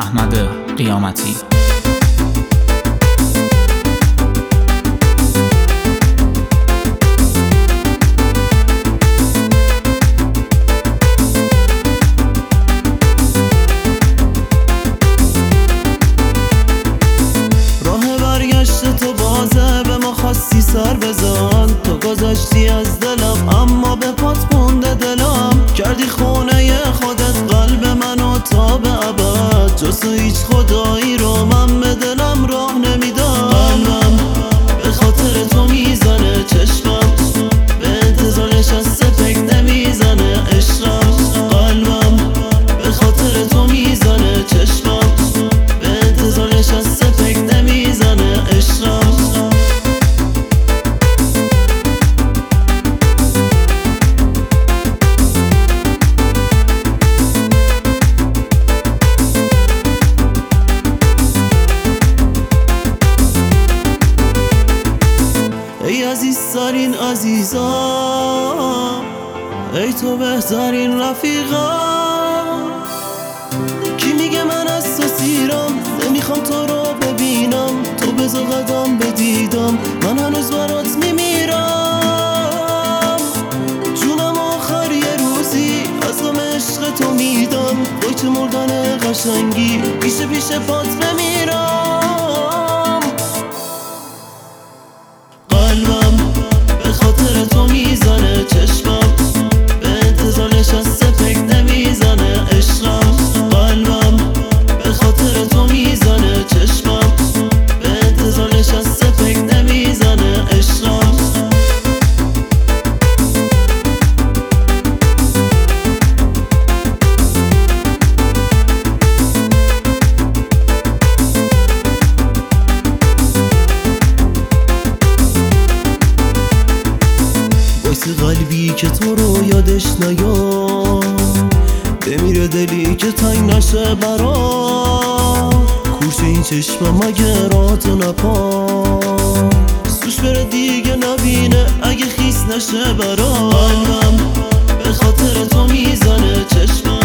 احمد قیامتی. تو بازه به ما خواستی سر بزن، تو گذاشتی از دلم اما به پات مونده دلم. کردی خونه خودت قلب منو تا به ابد، جز تو هیچ خدایی رو من به دلم راه نمیدم. قلبم به خاطر تو میزنه، چشمم به انتظار نشسته فکر نمیزنه. عشقم قلبم به خاطر تو میزنه، چشمم به انتظار نشسته فکر نمیزنه. عشقم ای عزیزترین عزیزم، ای تو بهترین رفیقم. کی میگه من از تو سیرم، نمیخوام تو رو ببینم. تو بذار قدم بدیدم، من هنوز برات میمیرم. جونم آخر یه روزی از غم عشق تو میدم. وای چه مردن قشنگی، پیش پات بمیرم. قلبم به خاطر تو میزنه، چشمم به انتظار نشسته فکر نمیزنه. عشقم قلبم به خاطر تو میزنه، چشمم به انتظار نشسته فکر نمیزنه. عشقم قلبی که تو رو یادش نیاد، بمیره دلی که تنگ نشه برات. کورش این چشمم مگه راتو نپاد، سوش بره دیگه نبینه اگه خیس نشه برات. قلبم به خاطر تو میزنه، چشمم